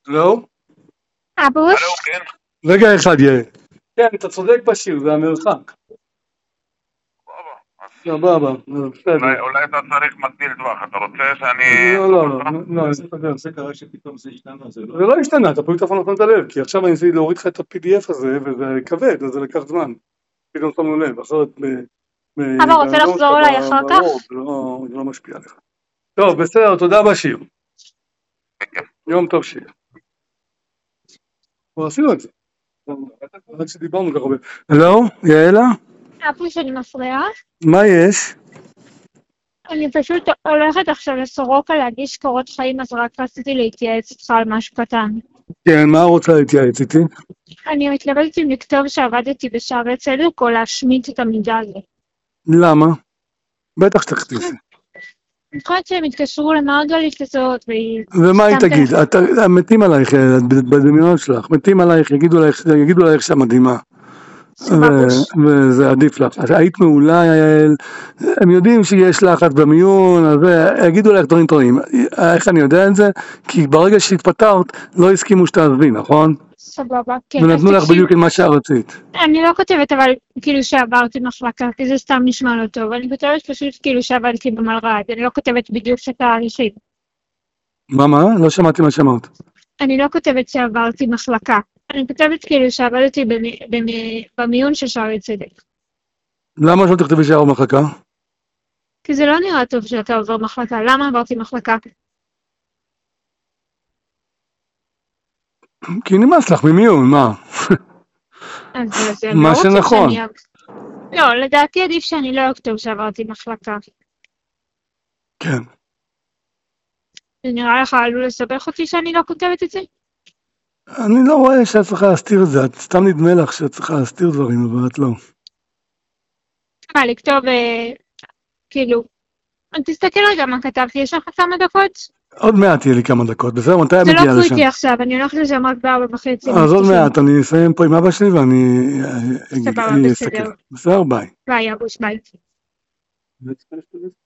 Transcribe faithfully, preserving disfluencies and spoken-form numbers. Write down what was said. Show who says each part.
Speaker 1: לא?
Speaker 2: אבוש?
Speaker 1: רגע אחד יהיה. כן, אתה צודק בשיר, זה המרחק. סבבה, בסדר.
Speaker 3: אולי אתה צריך מגדיל טווח, אתה רוצה שאני...
Speaker 1: לא, לא, לא, זה קרה שפתאום זה השתנה, זה לא השתנה, אתה פשוט אף נתת לב, כי עכשיו אני ניסיתי להוריד לך את ה-פי די אף הזה, וזה כבד, אז זה לקח זמן. פתאום שמנו לב, אחרת...
Speaker 2: אבא רוצה לחזור אליי אחר כך?
Speaker 1: זה לא משפיע עליך. טוב, בסדר, תודה בשיר. יום טוב שיר. כבר עשינו את זה. עד שדיברנו ככה הרבה. הלו, יעלה?
Speaker 2: אבוש, אני מפריעה?
Speaker 1: מה יש?
Speaker 2: אני פשוט הולכת עכשיו לסורוקה להגיש קורות חיים, אז רק רציתי להתייעץ איתך על משהו קטן.
Speaker 1: כן, מה רוצה להתייעץ איתי?
Speaker 2: אני מתלבטת אם לכתוב שעבדתי בשערי צדק או להשמיט את המידע הזה.
Speaker 1: למה? בטח שתכתיב.
Speaker 2: אני חושבת שהם התקשרו למרגלית הזאת והיא...
Speaker 1: ומה היא תגיד? מתים עלייך, בדמיונות שלך, מתים עלייך, יגידו עלייך שהמדהימה. וזה עדיף לך. היית מעולה, יעל, הם יודעים שיש לחץ במיון, אז יגידו לך דברים טובים. איך אני יודע את זה? כי ברגע שהתפטרת, לא הסכימו שתעזבי, נכון?
Speaker 2: סבבה, כן.
Speaker 1: ונתנו לך בדיוק את מה שרצית.
Speaker 2: אני לא כותבת, אבל כאילו שעברתי מחלקה, כי זה סתם נשמע לא טוב. אני כותבת פשוט כאילו שעבדתי במלר"ד, אני לא כותבת בדיוק שתאריכים.
Speaker 1: מה, מה? לא שמעתי מה שמעת.
Speaker 2: אני לא כותבת שעברתי מחלקה. אני כותבת כאילו שעבדתי במיון של שערי צדק.
Speaker 1: למה שלא תכתבי שעבר מחלקה?
Speaker 2: כי זה לא נראה טוב שאתה עובר מחלקה. למה עברתי מחלקה?
Speaker 1: כי נמאס לך ממיון, מה? מה שנכון.
Speaker 2: לא, לדעתי עדיף שאני לא אכתוב שעברתי מחלקה.
Speaker 1: כן.
Speaker 2: זה נראה לך עלול לסבך אותי שאני לא כותבת את זה?
Speaker 1: אני לא רואה שאת צריכה להסתיר את זה, את סתם נדמה לך שאת צריכה להסתיר דברים, אבל את לא.
Speaker 2: מה, לכתוב, כאילו, תסתכל רגע מה כתבתי, יש לך כמה דקות?
Speaker 1: עוד מעט יהיה לי כמה דקות, בסדר? מתי מגיע לשם?
Speaker 2: זה לא קריטי עכשיו, אני הולכת לשם רק בארבע וחצי.
Speaker 1: אז עוד מעט, אני אסיים פה עם אבא שלי ואני...
Speaker 2: סבבה, בסדר.
Speaker 1: בסדר, ביי.
Speaker 2: ביי, אבוש, ביי.